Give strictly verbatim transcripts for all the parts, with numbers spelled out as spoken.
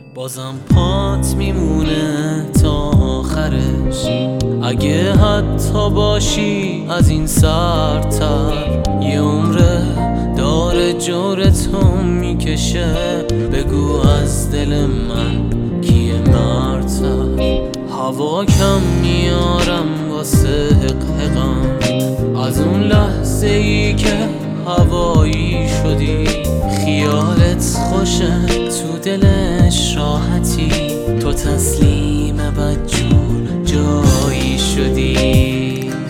بازم پات میمونه تا آخرش، اگه حتی باشی از این سرتر. یه عمره داره جورتو میکشه، بگو از دل من کیه مرتر. هوا کم میارم واسه حقحقم، از اون لحظه ای که هوایی شدی. خیالت خوشه تو دلش راحتی، تو تسلیم بدجور جایی شدی.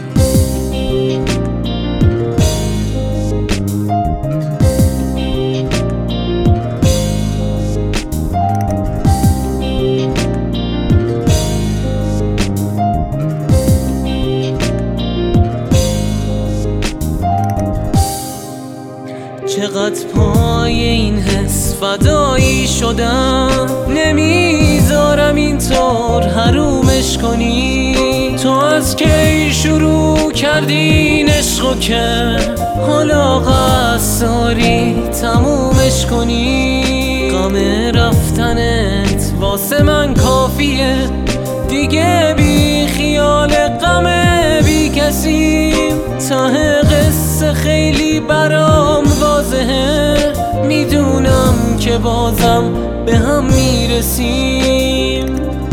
چقدر پای این حس فدایی شدم، نمیذارم اینطور حرومش کنی. تو از کی شروع کردین عشقو که حالا قصد داری تمومش کنی. غم رفتنت واسه من کافیه دیگه، بی خیال غم بی کسیم. ته قصه خیلی برام واضحه، میدونم که بازم به هم میرسیم.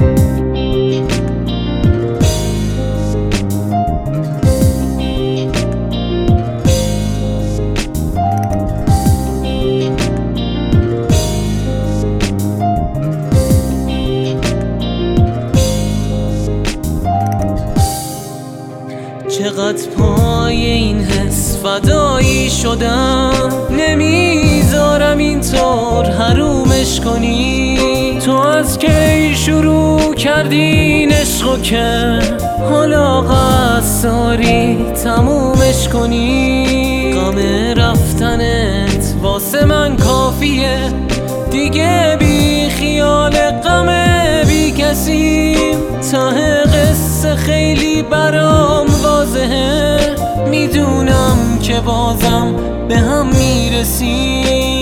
چقدر پای این حس فدایی شدم، نمیذارم اینطور حرومش کنی. تو از کی شروع کردین عشقو که حالا قصد داری تمومش کنی. غم رفتنت واسه من کافیه دیگه، بی خیال غم بی کسیم. ته قصه خیلی برام واضحه، میدونم که بازم به هم میرسیم.